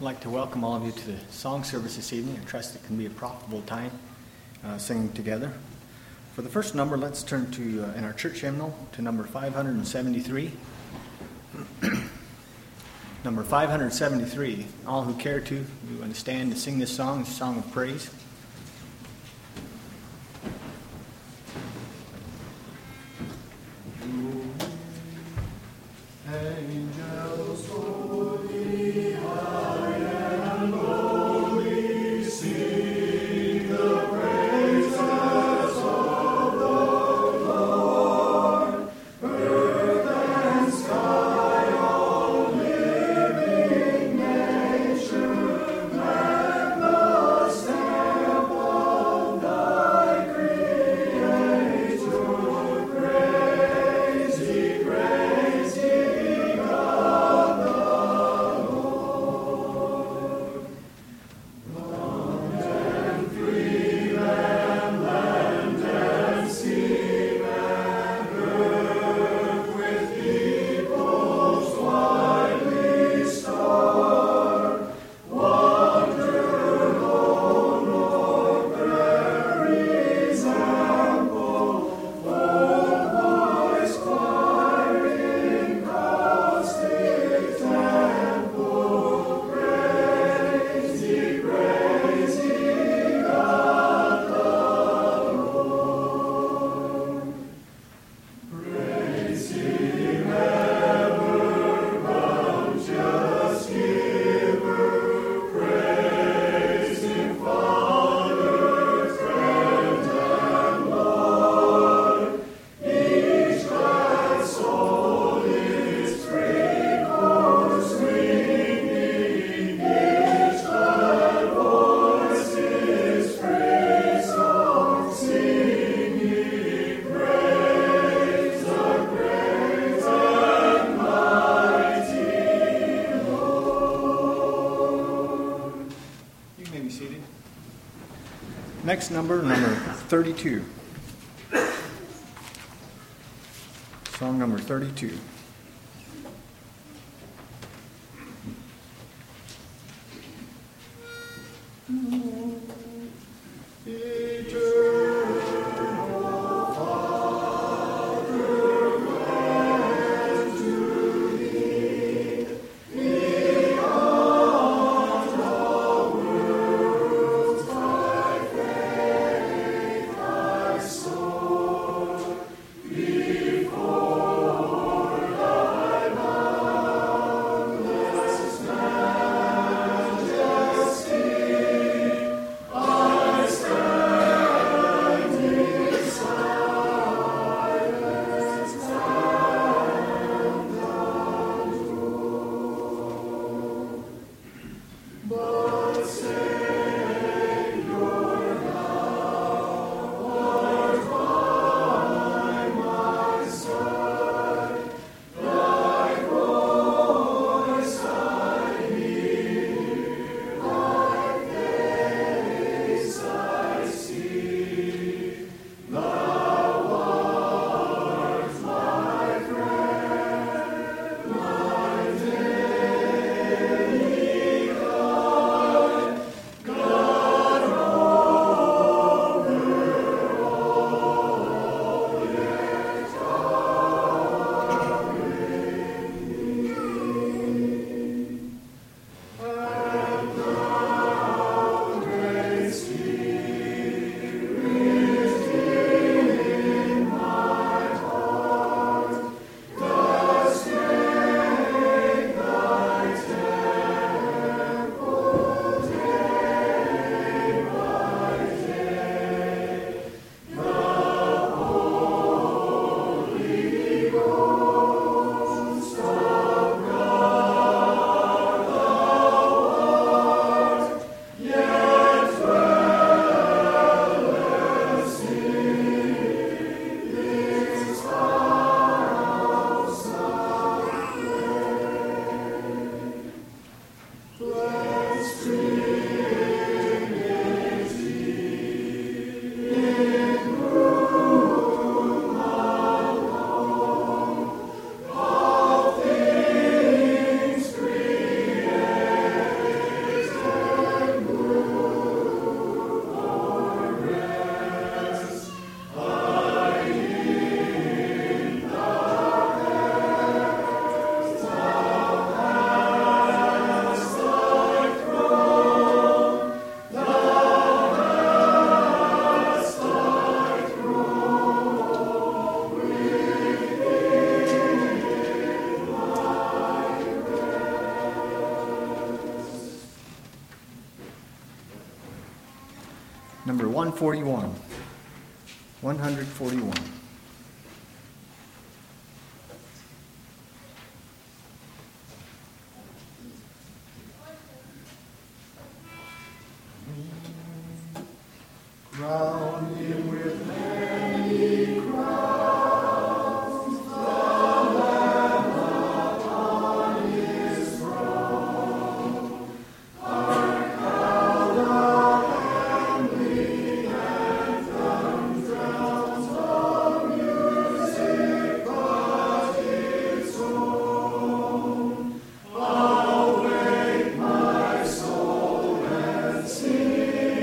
like to welcome all of you to the song service this evening. I trust it can be a profitable time singing together. For the first number, let's turn to, in our church hymnal, to number 573. Number 573. All who care to, you want to stand to sing this song, it's a song of praise. Next number 32. Song number 32. Number 141. 141. Crown him with many crowns, the Lamb upon his throne. Hark how the heavenly anthem drowns the music but its own. Awake my soul and sing.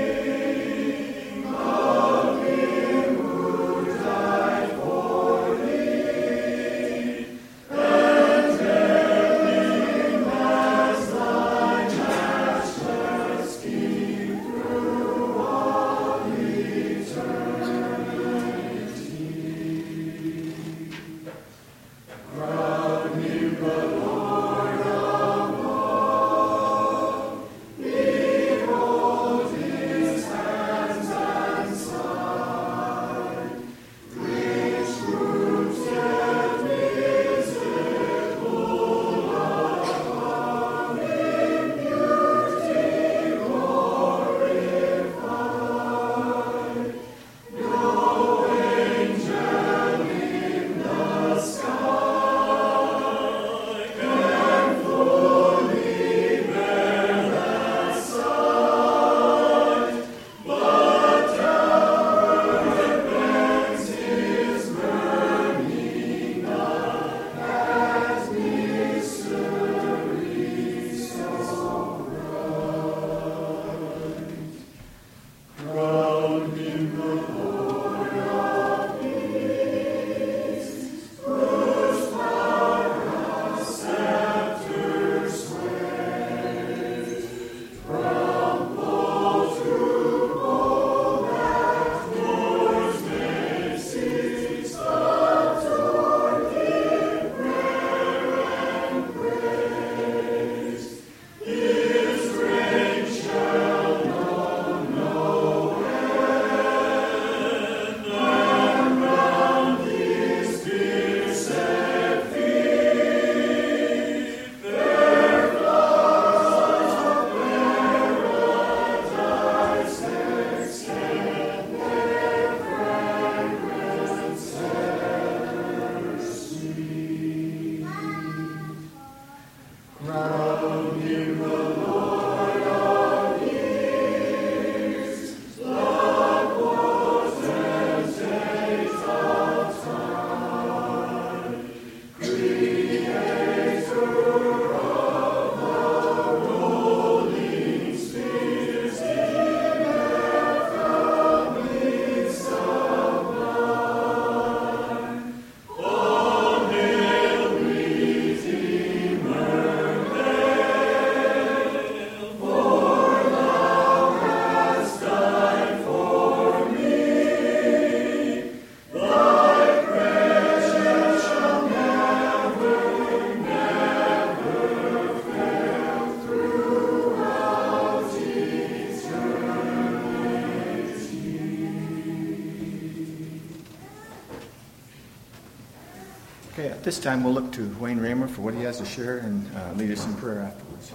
Okay, at this time we'll look to Wayne Raymer for what he has to share and lead us in prayer afterwards.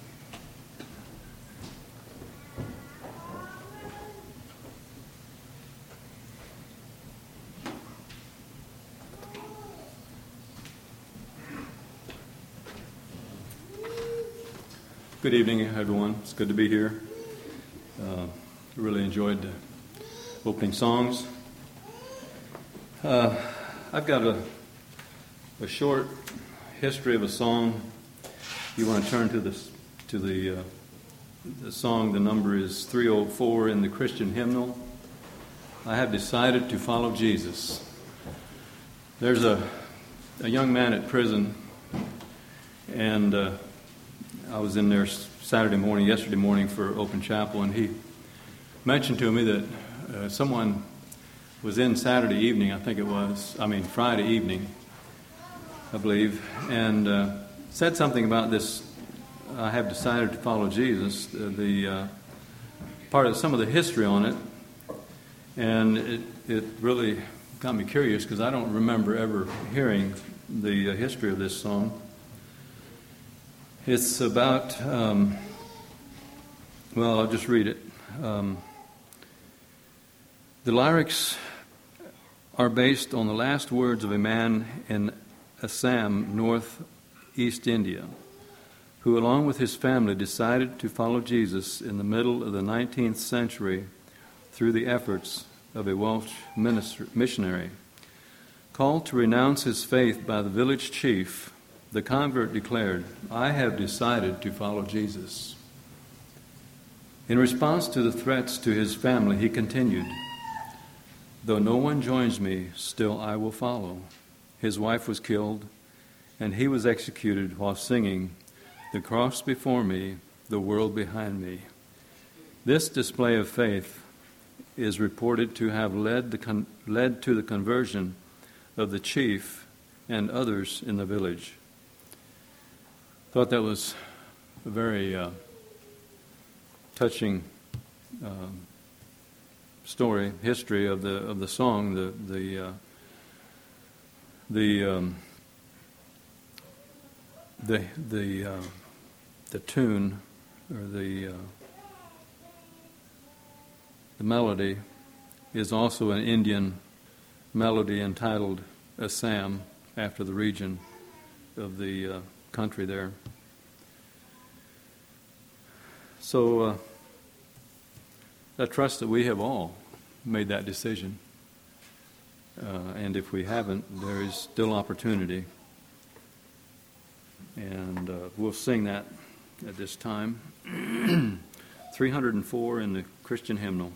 Good evening, everyone. It's good to be here. Really enjoyed the opening songs. I've got a short history of a song. You want to turn to the song. The number is 304 in the Christian hymnal. I have decided to follow Jesus. There's a young man at prison, and I was in there yesterday morning for open chapel, and he mentioned to me that someone was in Friday evening, I believe, and said something about this. I have decided to follow Jesus. Some of the history on it And it really got me curious because I don't remember ever hearing the history of this song. It's about, well, I'll just read it. The lyrics are based on the last words of a man in Assam, northeast India, who along with his family decided to follow Jesus in the middle of the 19th century through the efforts of a Welsh missionary. Called to renounce his faith by the village chief, the convert declared, "I have decided to follow Jesus." In response to the threats to his family, he continued, "Though no one joins me, still I will follow." His wife was killed, and he was executed while singing, "The cross before me, the world behind me." This display of faith is reported to have led to the conversion of the chief and others in the village. Thought that was a very touching history of the song, the tune or the melody is also an Indian melody entitled Assam, after the region of the country there. So I trust that we have all made that decision. And if we haven't, there is still opportunity. And we'll sing that at this time. 304 in the Christian hymnal.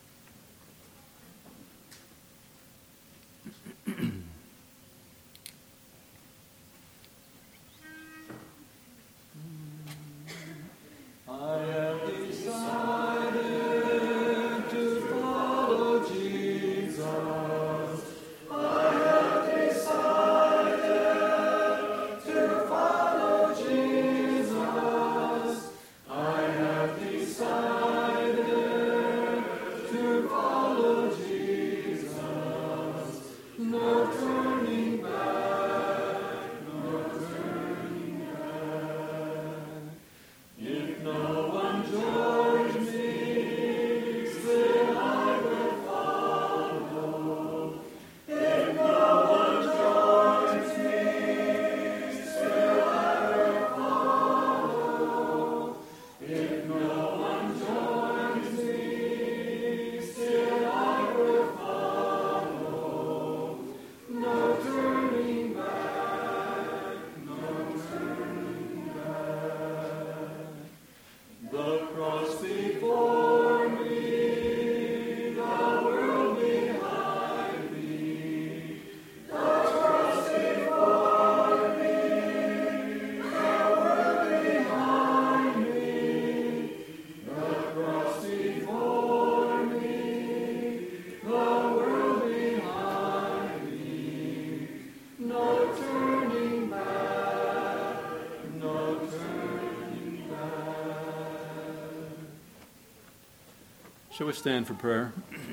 Shall we stand for prayer?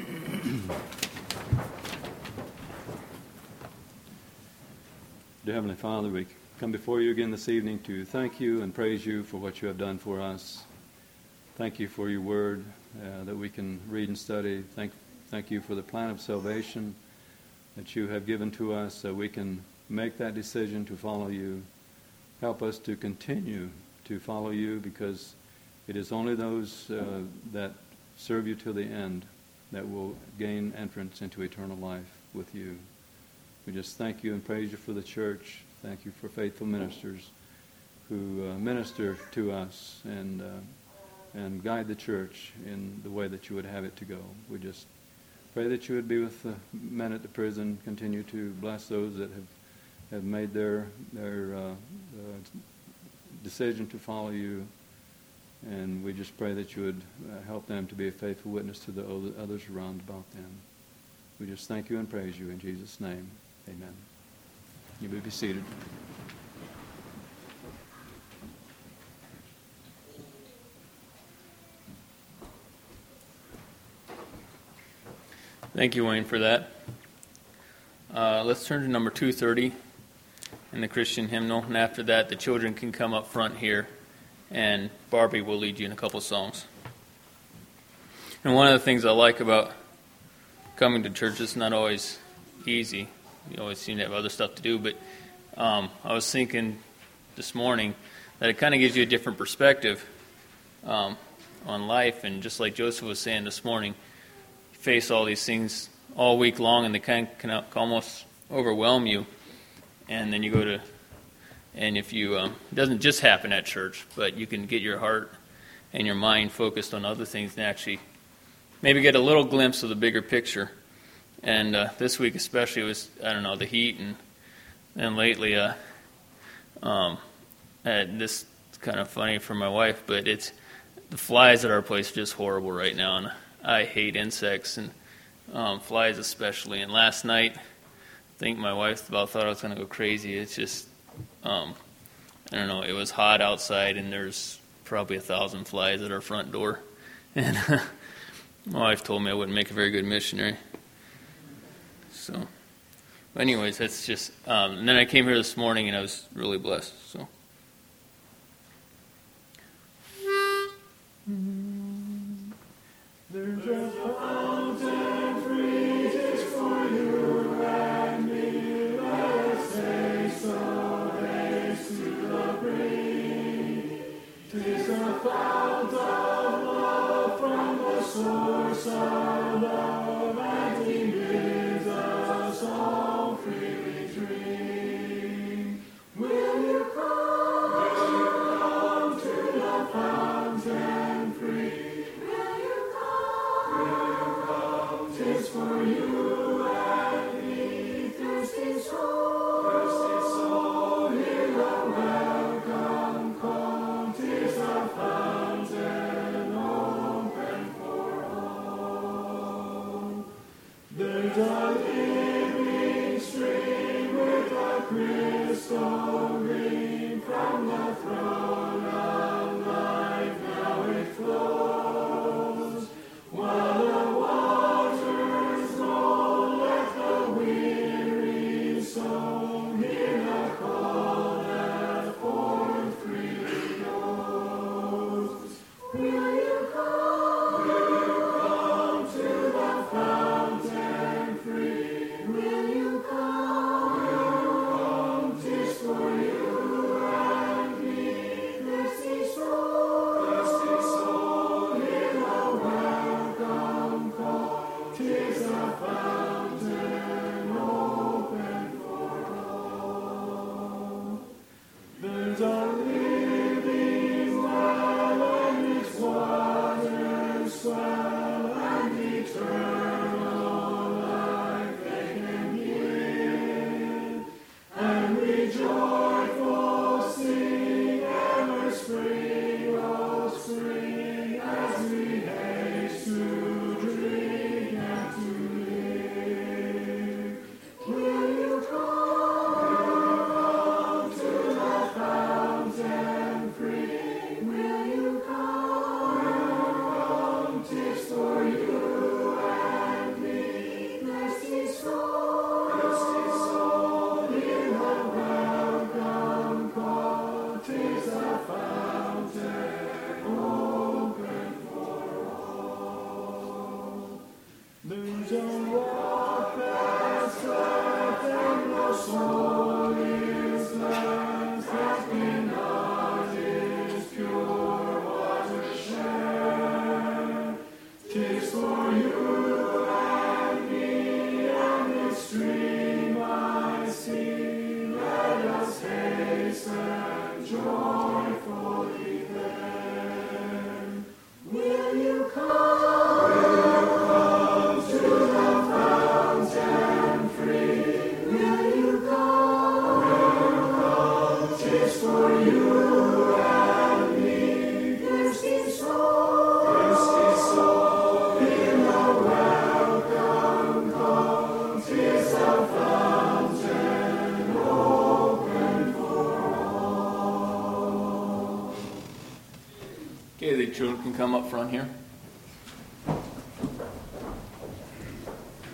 Dear Heavenly Father, we come before you again this evening to thank you and praise you for what you have done for us. Thank you for your word that we can read and study. Thank you for the plan of salvation that you have given to us so we can make that decision to follow you. Help us to continue to follow you, because it is only those that serve you till the end that will gain entrance into eternal life with you. We just thank you and praise you for the church. Thank you for faithful ministers who minister to us and guide the church in the way that you would have it to go. We just pray that you would be with the men at the prison, continue to bless those that have made their decision to follow you. And we just pray that you would help them to be a faithful witness to the others around about them. We just thank you and praise you in Jesus' name. Amen. You may be seated. Thank you, Wayne, for that. Let's turn to number 230 in the Christian hymnal, and after that, the children can come up front here, and Barbie will lead you in a couple songs. And one of the things I like about coming to church, it's not always easy. You always seem to have other stuff to do, but I was thinking this morning that it kind of gives you a different perspective on life, and just like Joseph was saying this morning, you face all these things all week long, and they can almost overwhelm you. And then you go to, and if you, it doesn't just happen at church, but you can get your heart and your mind focused on other things and actually maybe get a little glimpse of the bigger picture. And this week especially was, the heat, and lately, this is kind of funny for my wife, but it's the flies at our place are just horrible right now, and I hate insects, and flies especially. And last night, I think my wife about thought I was going to go crazy. It's just, it was hot outside, and there's probably 1,000 flies at our front door. And my wife told me I wouldn't make a very good missionary. So, anyways, that's just, and then I came here this morning, and I was really blessed, so. There's a fountain free just for you and me. Let us taste of haste to the brink. 'Tis a fount of love from the source of love, and He bids us all freely drink. Will you come to the fountain free? Tis for you and me, thirsty soul, hear the welcome call. 'Tis a fountain open for all. There's a living stream with a crystal gleam from the throne of life. Now it flows, while the waters roll. Let the weary soul hear the call that forth freely goes. Will you come to the fountain free? Will you come? 'Tis for you and me, thirsty soul, hear the welcome call. 'Tis a fountain open for all. There's a living well, and its waters swell, and eternal life they can give. And we joyful sing, ever spring, oh spring, as we haste to drink and to live. Will you come to the fountain free? Will you come? 'Tis for you and me, thirsty soul, hear the welcome call. 'Tis a fountain open for all. There's a rock that's left, and no soul is left, has been not His pure water shed. 'Tis for you and me, and its stream I see. Let us hasten joyfully then. Will you come to the fountain free? Will you come? 'Tis for you and me, thirsty soul, hear the welcome call. 'Tis a fountain open for all. Okay, the children can come up front here.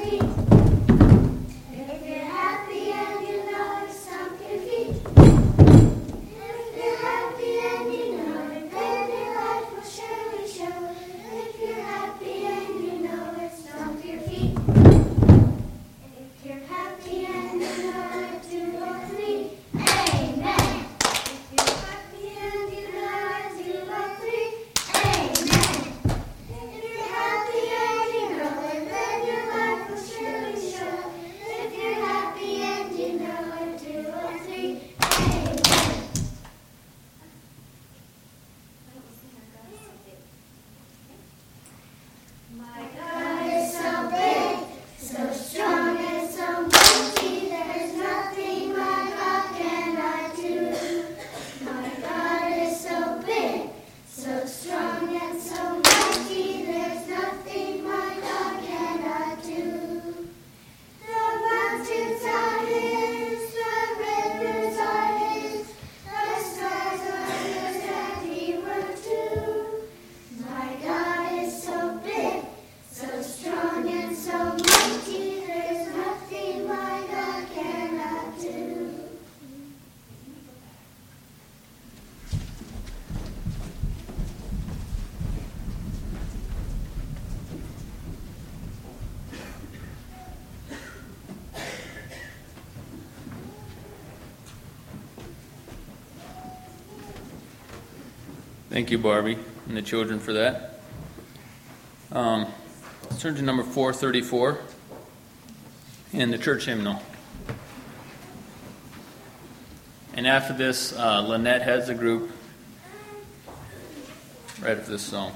Thank you, Barbie, and the children for that. Let's turn to number 434 in the church hymnal. And after this, Lynette heads the group right after this song.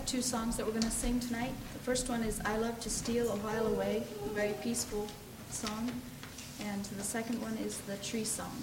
have two songs that we're going to sing tonight. The first one is I Love to Steal a While Away, a very peaceful song. And the second one is the Tree Song.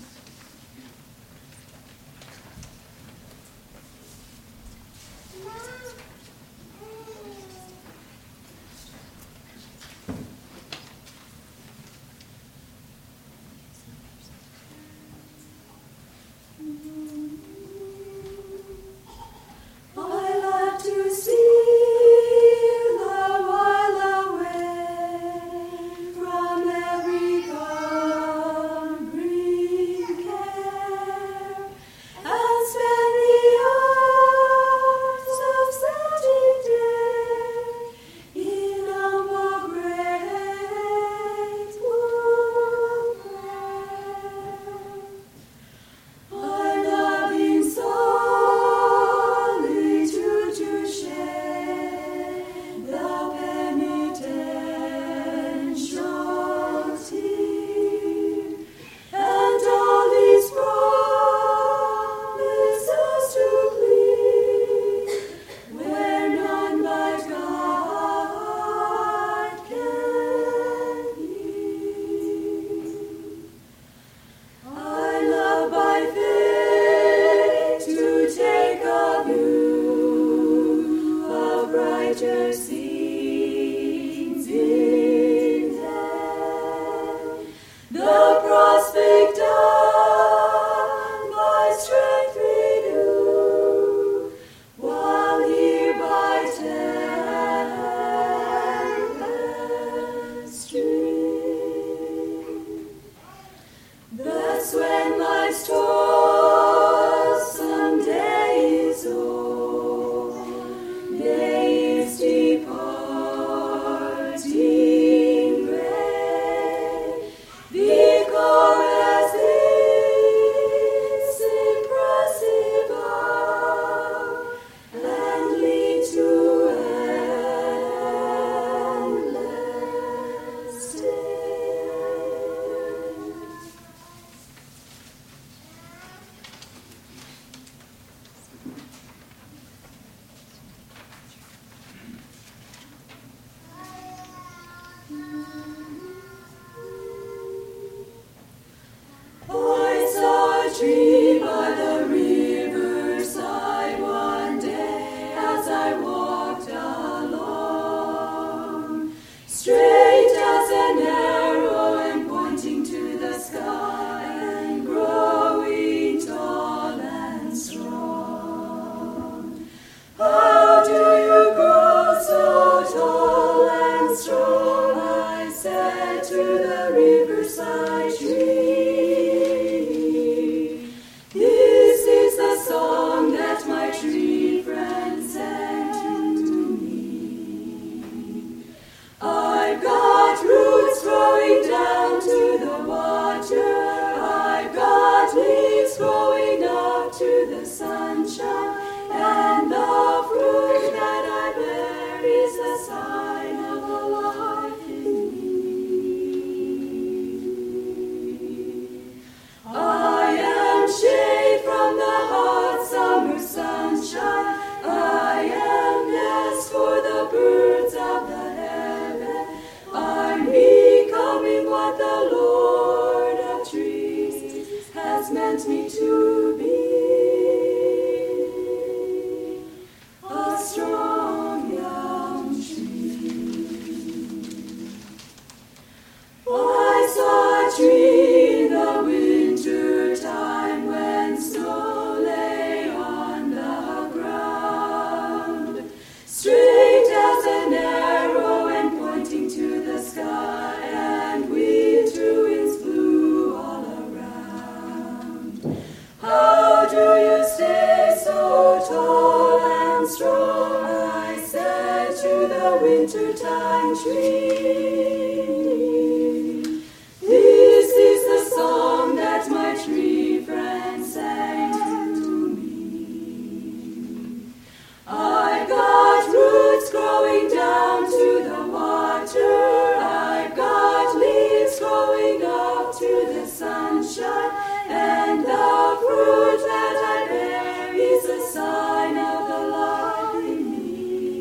Fruit that I bear is a sign of the life in me.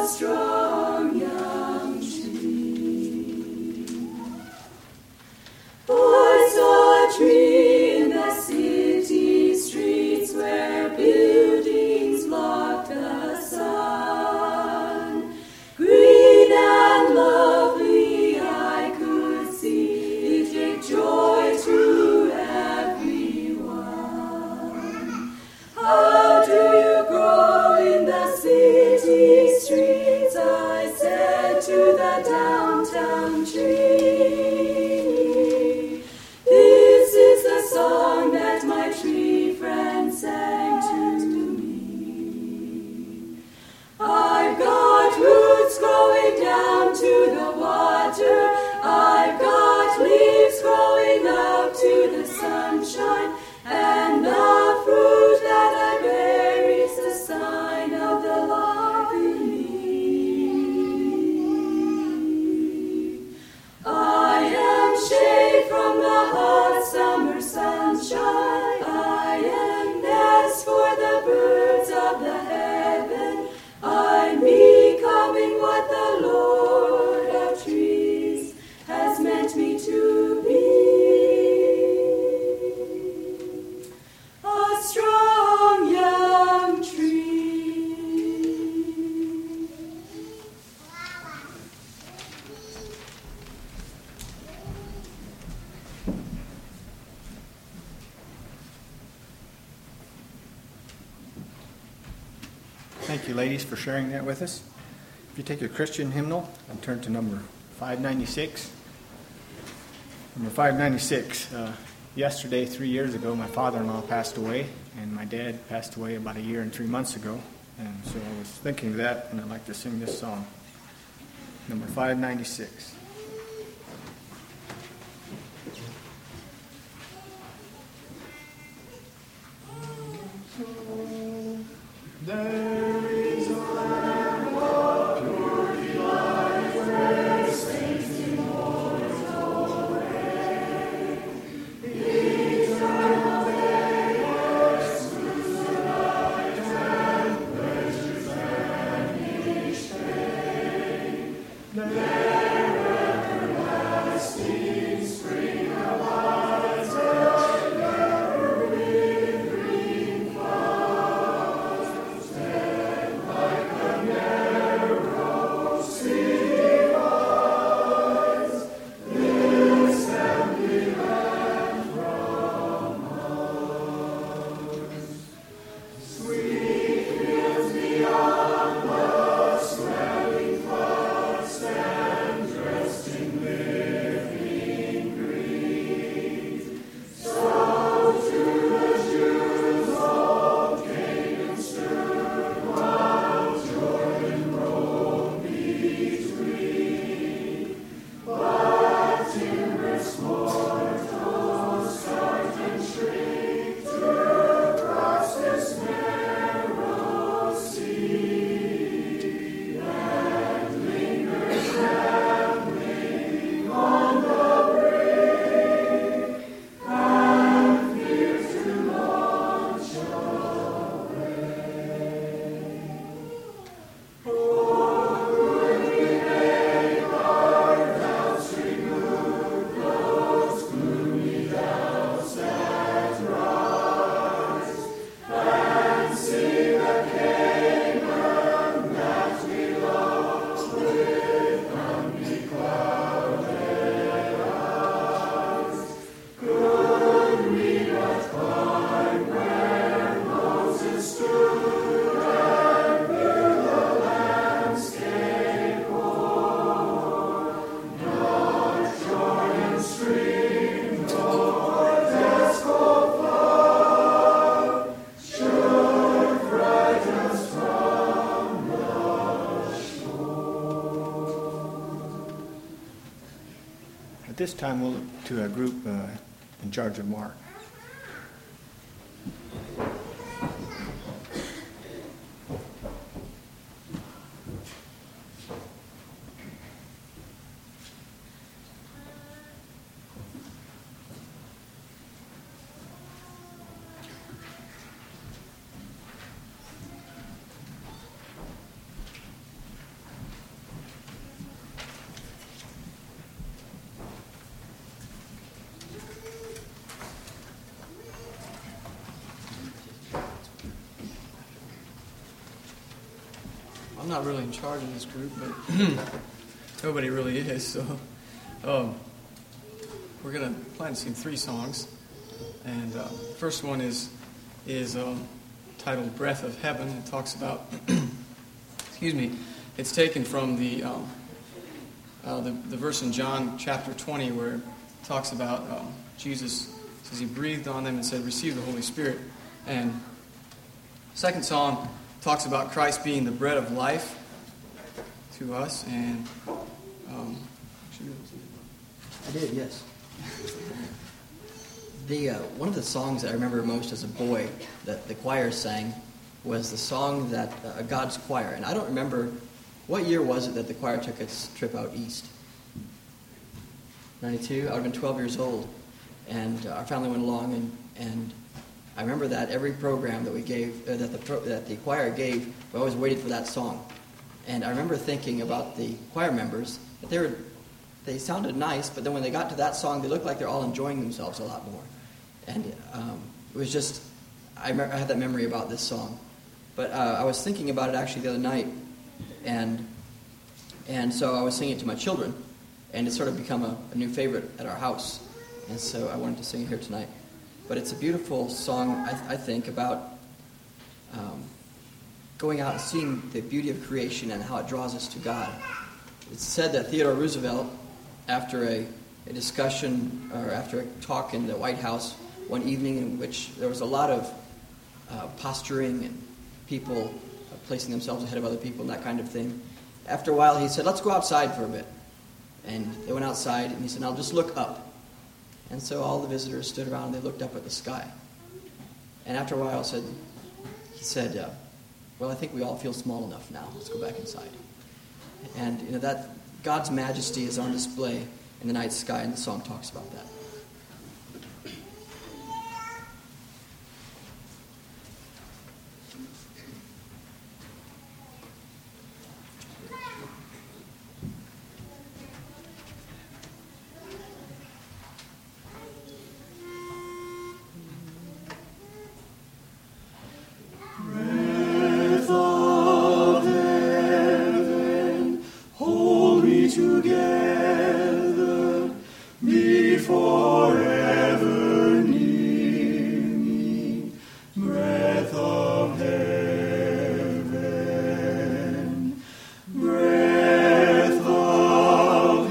strong young tree. I saw a tree in the city streets where buildings blocked the sun. Green and lovely I could see, it gave joy to everyone. How do you grow in the city streets? I said to the downtown tree. This is the song that my tree friend sang to me. I've got roots growing down to the water. I've got leaves growing up to the sunshine. And the fruit that I bear is the sign of the life in me. I am shade from the hot summer sunshine. I am nest for the birds of the heaven. I'm becoming what the Lord of trees has meant me to be. A strong young tree. Thank you, ladies, for sharing that with us. If you take your Christian hymnal and turn to number 596. Number 596. Yesterday, 3 years ago, my father-in-law passed away, and my dad passed away about 1 year and 3 months ago. And so I was thinking of that, and I'd like to sing this song. Number 596. There is a land of pure delight where saints immortal reign. Eternal day excludes the night and pleasures vanish pain. There everlasting spring abides together with green flowers. Like the narrow city lies, this heavenly land from Mars. Sweet fields beyond the swelling floods stand dressed in living green. So to the Jews old Canaan stood, while Jordan rolled between. But timorous mortals start and shrink to cross this narrow sea, and linger trembling on the brink, and fear to launch away. Oh, could we make our doubts remove, those gloomy doubts that rise, and see the kingdom that we love with unclouded eyes? Could we but climb where Moses stood and view the landscape o'er, nor Jordan stream nor Tesco flood should frighten us from the shore. At this time, we'll look to a group in charge of Mark. not really in charge of this group, but nobody really is. So we're going to plan to sing 3 songs. And the first one is titled Breath of Heaven. It talks about, it's taken from the verse in John chapter 20 where it talks about Jesus says he breathed on them and said, receive the Holy Spirit. And the second song talks about Christ being the bread of life to us. And I did, yes. One of the songs that I remember most as a boy that the choir sang was the song that God's Choir. And I don't remember, what year was it that the choir took its trip out east? 92? I would have been 12 years old. And our family went along, and I remember that every program that we gave, that the choir gave, we always waited for that song. And I remember thinking about the choir members, that they sounded nice, but then when they got to that song, they looked like they're all enjoying themselves a lot more. And it was just, I had that memory about this song. But I was thinking about it actually the other night, and so I was singing it to my children, and it's sort of become a new favorite at our house. And so I wanted to sing it here tonight. But it's a beautiful song, I think, about going out and seeing the beauty of creation and how it draws us to God. It's said that Theodore Roosevelt, after a discussion or after a talk in the White House one evening in which there was a lot of posturing and people placing themselves ahead of other people and that kind of thing, after a while he said, let's go outside for a bit. And they went outside and he said, now just look up. And so all the visitors stood around and they looked up at the sky. And after a while he said, well, I think we all feel small enough now. Let's go back inside. And that God's majesty is on display in the night sky, and the song talks about that. Breath of heaven, hold me together, be forever near me. Breath of heaven, breath of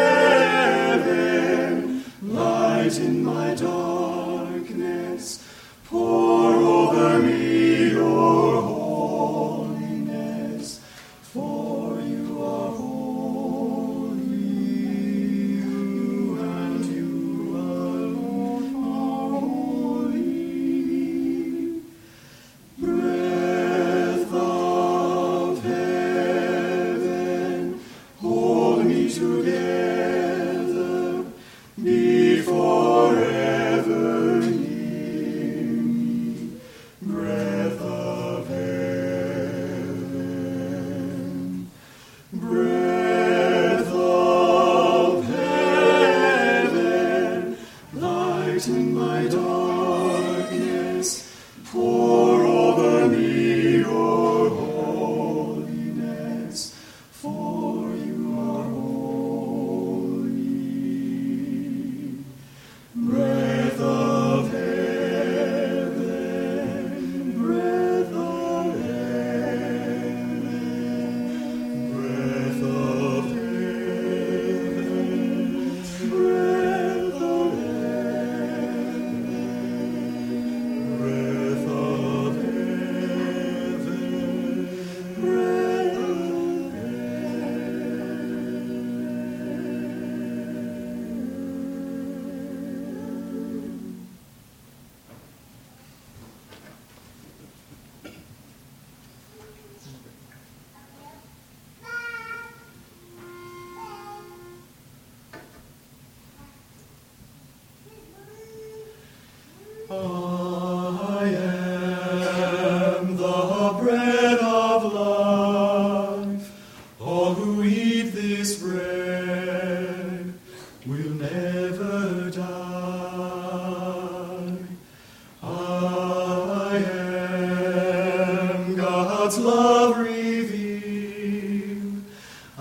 heaven, light in my darkness, pour over me your holiness, for you are holy, you and you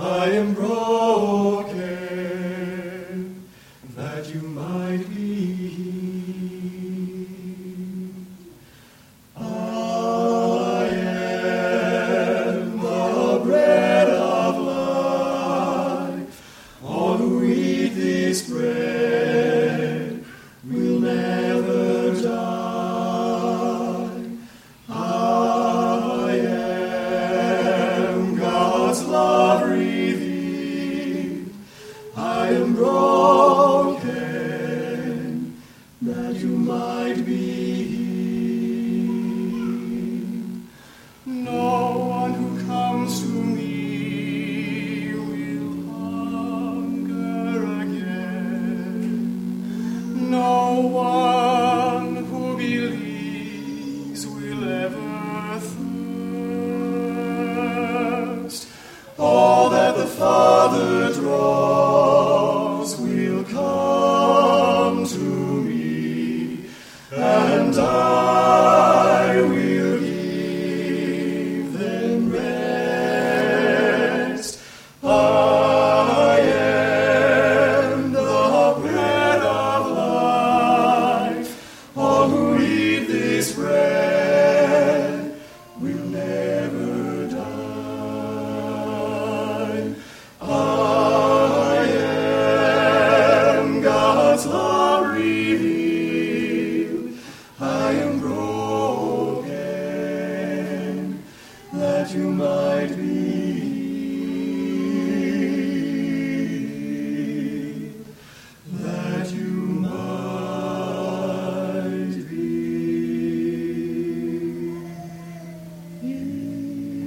I am broken, that you might be healed. I am the bread of life. All who eat this bread will never die. I am God's love revealed. I am broken, that you might be healed. No one who comes to me will hunger again. No one who believes will ever thirst. All that the Father draws will come to me, and I will give them rest. I am the bread of life. All who eat this bread will never die. I am God's love revealed. I am broken, that you might be healed, that you might be healed.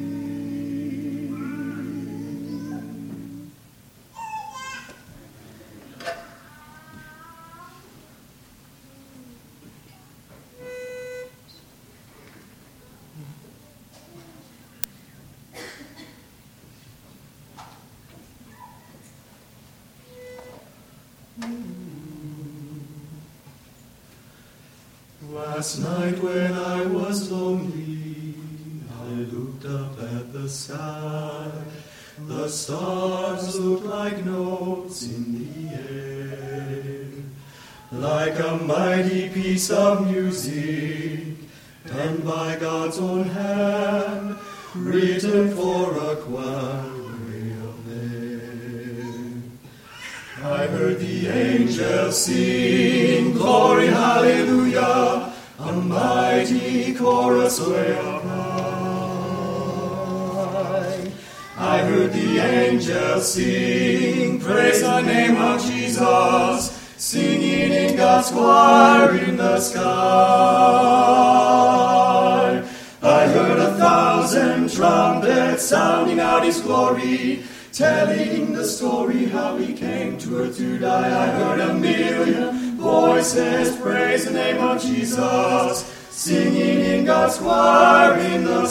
Last night when I was lonely, I looked up at the sky. The stars looked like notes in the air, like a mighty piece of music done by God's own hand, written for a choir of men. I heard the angels sing, glory, hallelujah, a mighty chorus way up high. I heard the angels sing, praise the name of Jesus, singing in God's choir in the sky. I heard 1,000 trumpets sounding out His glory, telling the story how He came to earth to die. I heard 1,000,000 voices praise the name of Jesus, singing in God's choir in the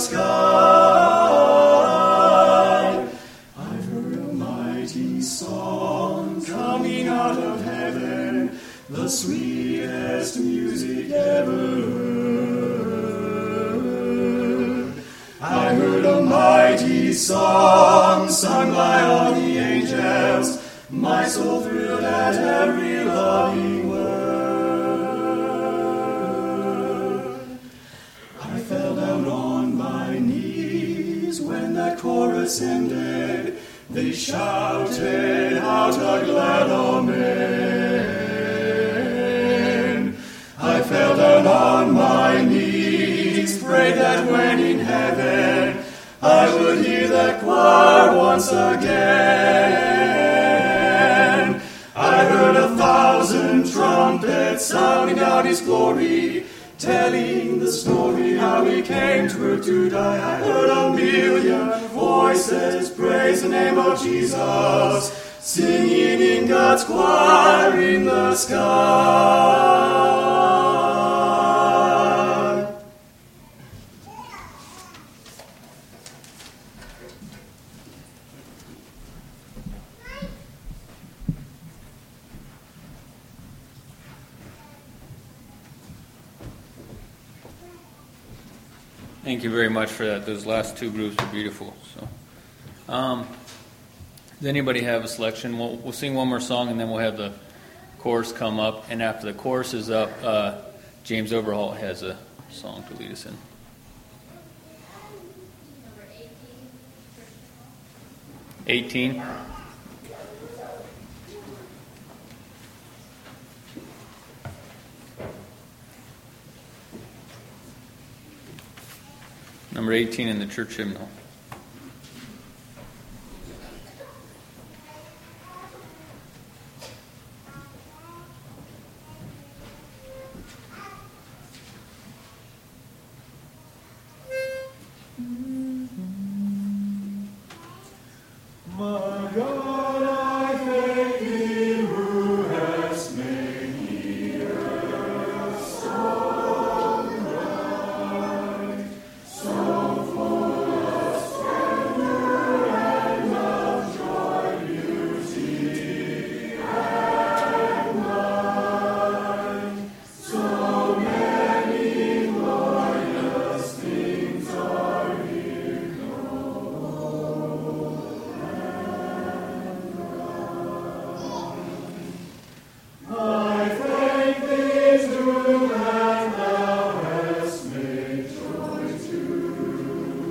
sky. I heard a mighty song coming out of heaven, the sweetest music ever heard. I heard a mighty song sung by all the angels, my soul thrilled at every loving word. I fell down on my knees when that chorus ended. They shouted out a glad amen. I fell down on my knees, prayed that when in heaven I would hear that choir once again. I heard 1,000 trumpets sounding out His glory, telling the story how He came to earth to die. I heard 1,000,000 voices praise the name of Jesus, singing in God's choir in the sky. Thank you very much for that. Those last two groups are beautiful. So, Does anybody have a selection? We'll sing one more song, and then we'll have the chorus come up. And after the chorus is up, James Overhaul has a song to lead us in. 18. Number 18 in the church hymnal. My God, I thank Thee, who hast made the earth so bright, so full of splendor and of joy, beauty and light. So many glorious things are here known. I thank Thee too that Thou hast made joy to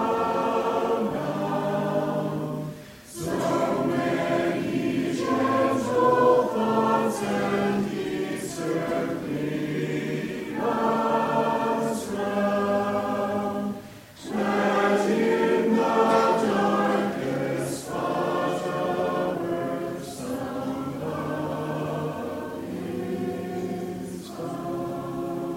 abound. So many gentle thoughts and deeds circling us round, that in the darkest spot of earth some love is found.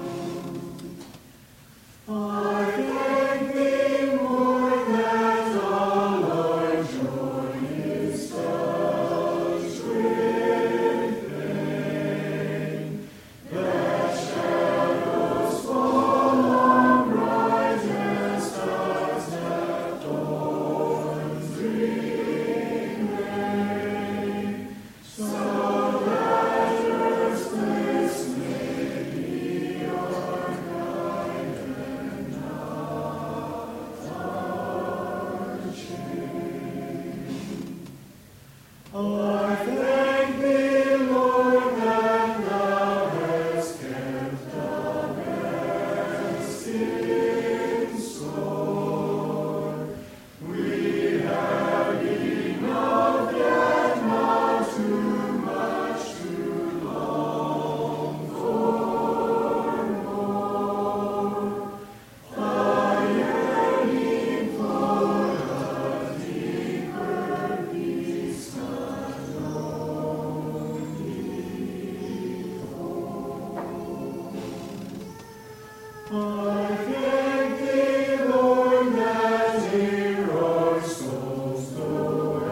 I thank Thee more that all our joy is touched with pain, that shadows fall on brightest stars, that thorns remain, so that earth's bliss may be our guide and not our chain. I thank Thee, Lord, that Thou hast kept the best in store. We have enough, yet not too much to long for more. A yearning for a deeper peace not known before. I thank Thee, Lord, that here our souls go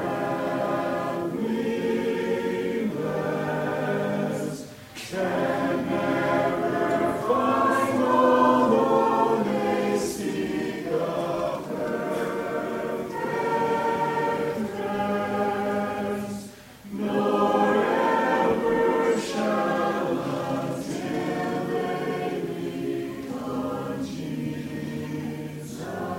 happily blessed, can never find, although they seek a perfect rest, nor ever shall until they meet on Jesus'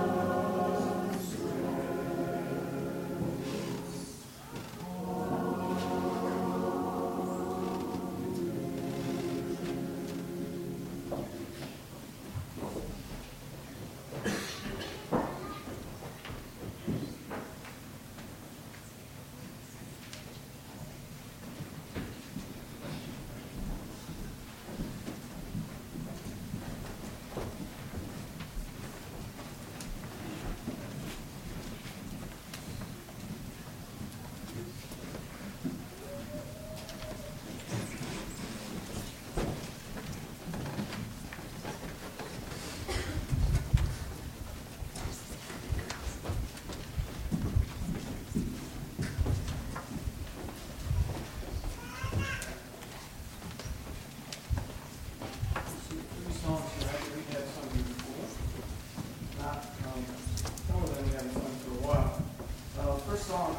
Three songs here. After we had something before. Not some of them we haven't sung for a while. First song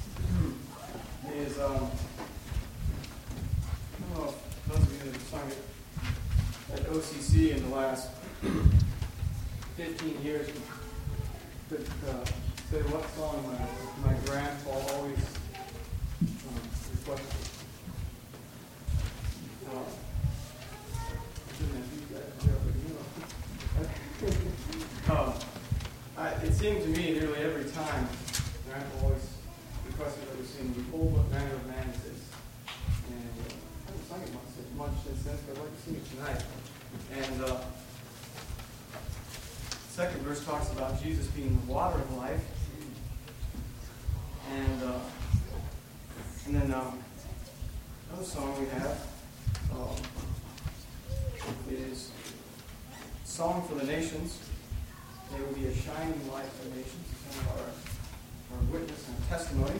is I don't know if those of you that have sung it at OCC in the last 15 years could say what song my grandpa always verse talks about Jesus being the water of life. And then another song we have is Song for the Nations. They will be a shining light for the nations. It's kind of our witness and testimony.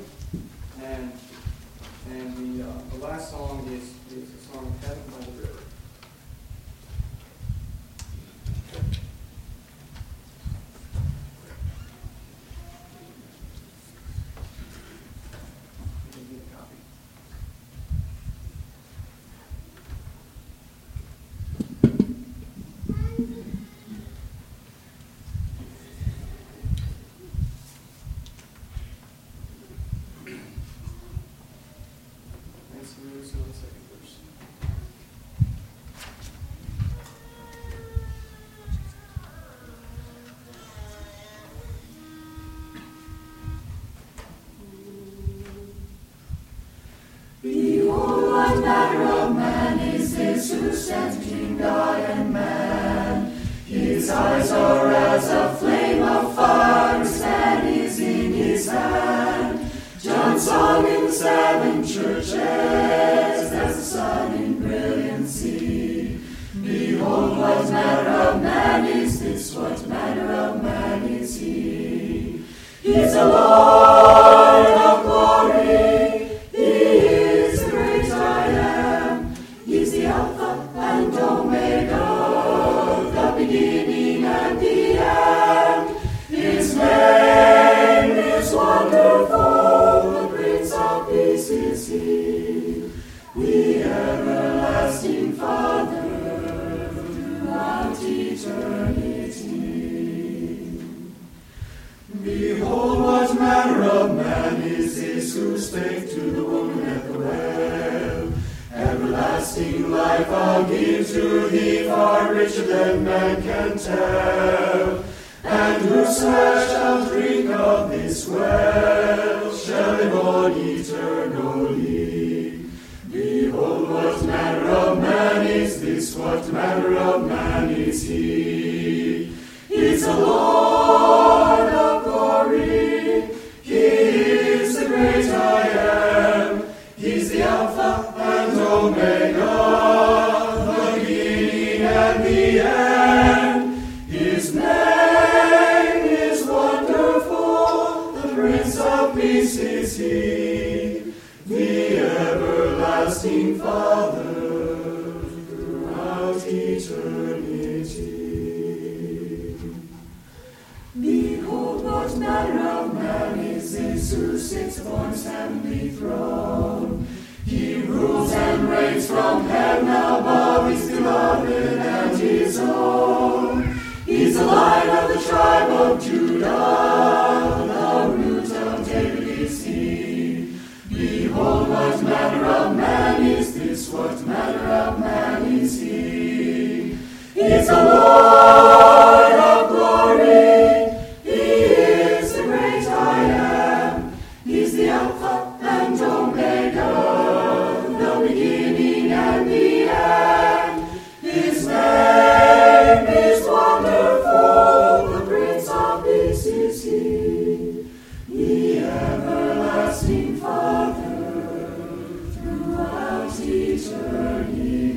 And the last song is the song Heaven by the River. Behold, what manner of man is this who stands between God and man? His eyes are as a flame of fire, his fan is in his hand. John's song in the 7 churches, as the sun in brilliancy. Behold, what manner of man is this? What manner of man is he? He's the Lord of glory. Alpha and Omega, the beginning and the end. His name is wonderful, the Prince of Peace is he, the everlasting Father throughout eternity. Behold, what manner of man is this who spake to the woman at the well? Everlasting life I'll give to thee, far richer than man can tell. And whosoever shall drink of this well shall live on eternally. Behold, what manner of man is this? What manner of man is he? He's the Lord of glory. He is the great I am. He's the Alpha and Omega, the beginning and the end. His name is wonderful, the Prince of Peace is he, the everlasting Father throughout eternity. Behold, what manner of man is this who sits upon his heavenly throne? He rules and reigns from heaven above, his beloved and his own. He's the Lion of the tribe of Judah, the root of David is he. Behold, what manner of man is this? What manner of man is he? He's the Lord of glory. He is the great I am. He's the Alpha and Omega, the beginning and the end. His name is wonderful, the Prince of Peace is he, the everlasting Father throughout eternity.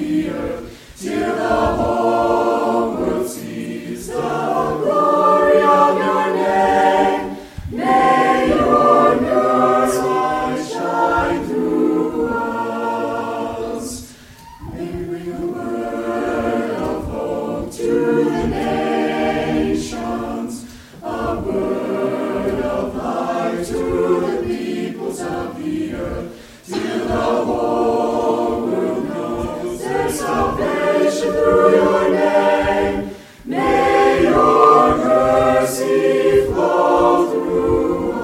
Till the whole world sees the glory the earth, till the whole world knows there's salvation through your name. May your mercy flow through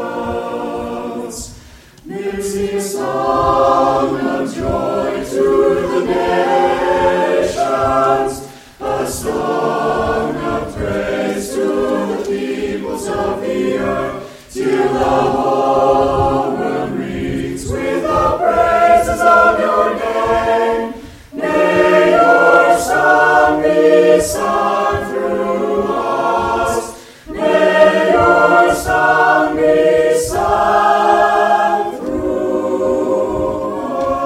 us. Then sing a song of joy to the nations, a song of praise to the peoples of the earth, till the whole world rings with the praises of your name. May your song be sung through us. May your song be sung through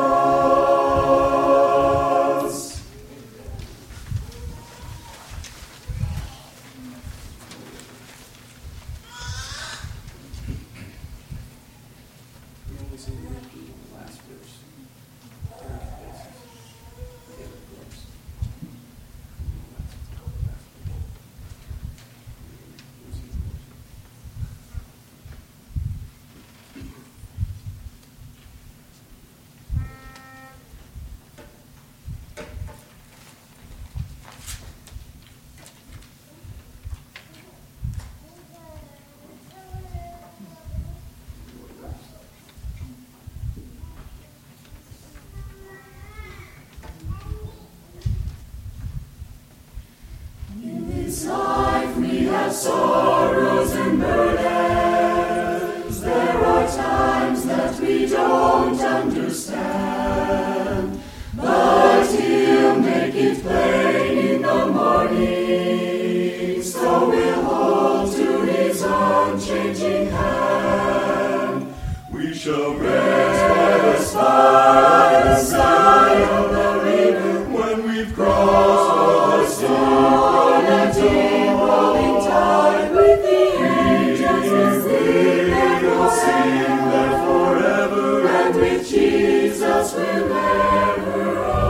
us. We only sing the last verse. In this life we have sorrows and burdens. There are times that we don't understand, but He'll make it plain in the morning. So we'll hold to His unchanging hand. We shall rest by the side of the river when we've crossed all the sea. On a deep rolling tide with the angels we'll sleep and we'll sing there forever, and with Jesus we'll never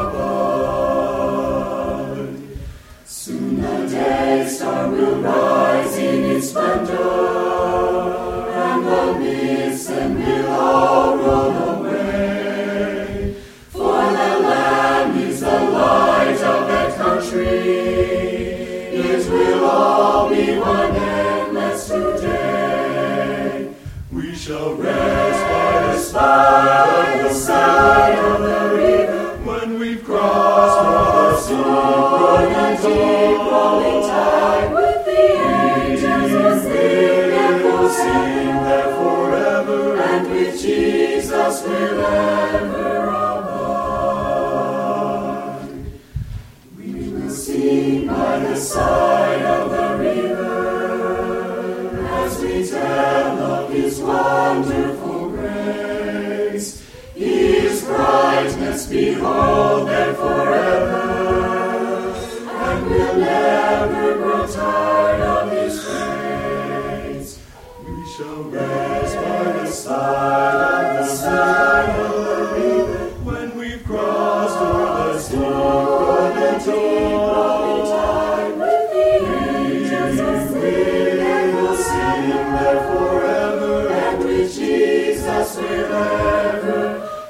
abide. Soon the day star will rise in its splendor, and the mists and will all roll away. For the Lamb is the light of that country. It will all be one endless today. We shall rest by the side of the river when we've crossed all the sea. On a deep rolling tide with the angels we'll sleep and we'll sing there forever, and with Jesus we'll ever abide. We will sing by the side of the river as we tell of His wonderful grace. His brightness behold there forever, and we'll never grow tired of His praise. We shall rest by the side of the river when we've crossed all the sea. On the deep rolling tide with the angels we'll sleep and we'll sing there forever, and with Jesus we'll ever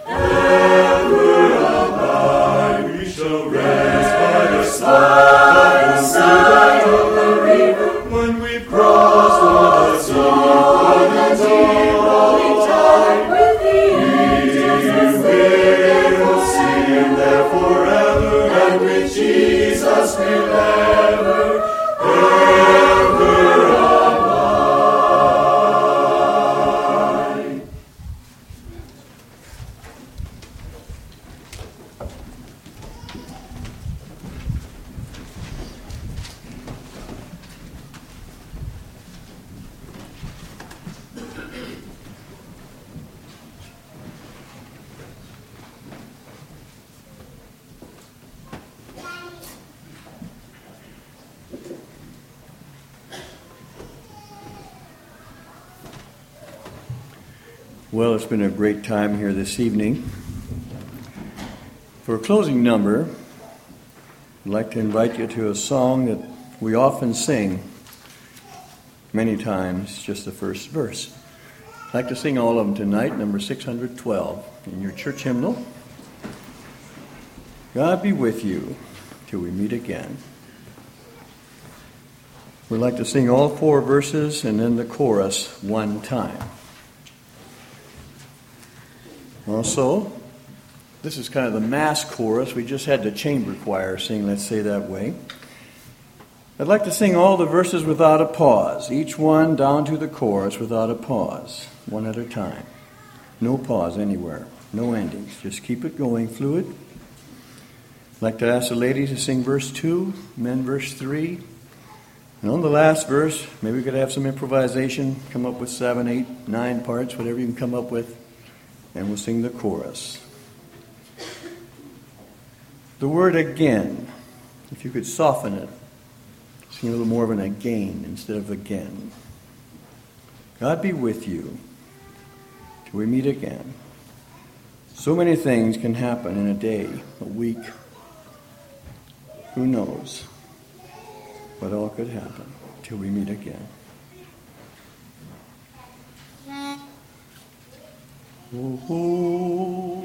abide. We shall rest by the side of the river when we've crossed all the sea. On the deep rolling tide with the angels we'll sleep and we'll sing there forever, and with Jesus we'll ever abide. Well, it's been a great time here this evening. For a closing number, I'd like to invite you to a song that we often sing many times, just the first verse. I'd like to sing all of them tonight, number 612 in your church hymnal. God be with you till we meet again. We'd like to sing all 4 verses and then the chorus one time. Also, this is kind of the mass chorus. We just had the chamber choir sing, let's say that way. I'd like to sing all the verses without a pause, each one down to the chorus without a pause, one at a time. No pause anywhere, no endings. Just keep it going fluid. I'd like to ask the ladies to sing verse 2, men verse 3. And on the last verse, maybe we could have some improvisation, come up with 7, 8, 9 parts, whatever you can come up with, and we'll sing the chorus. The word again, if you could soften it, sing a little more of an again instead of again. God be with you till we meet again. So many things can happen in a day, a week. Who knows what all could happen till we meet again. Oh,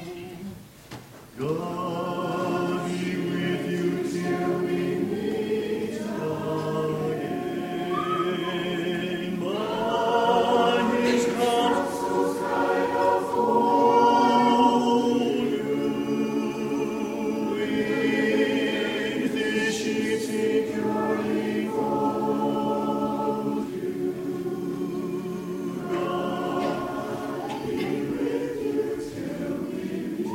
God be with you till we meet again. By His counsel's guide I'll follow you. With His sheep securely fold you. God be with you till we meet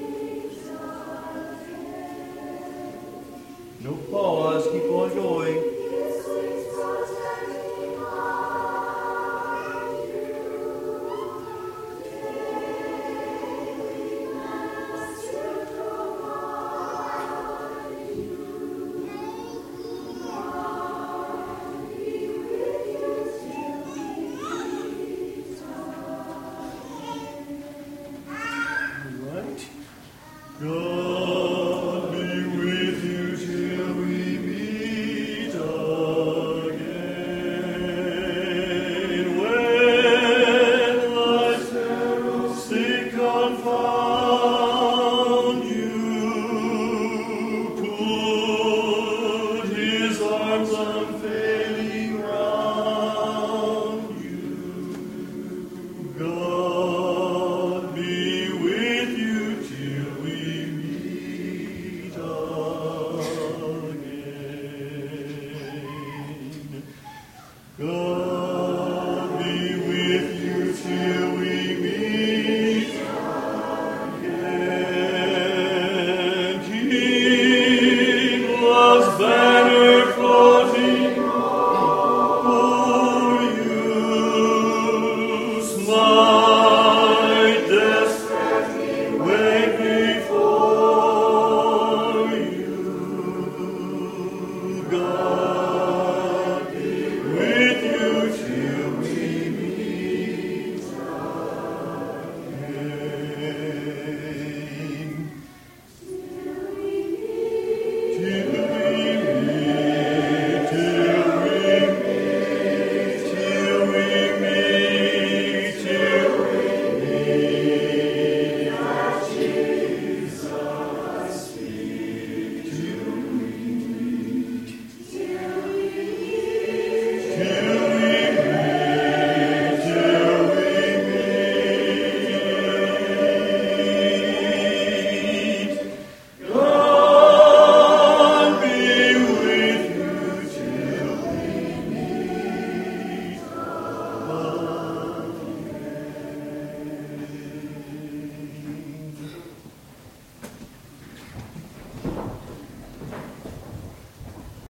again. No pause, keep on going.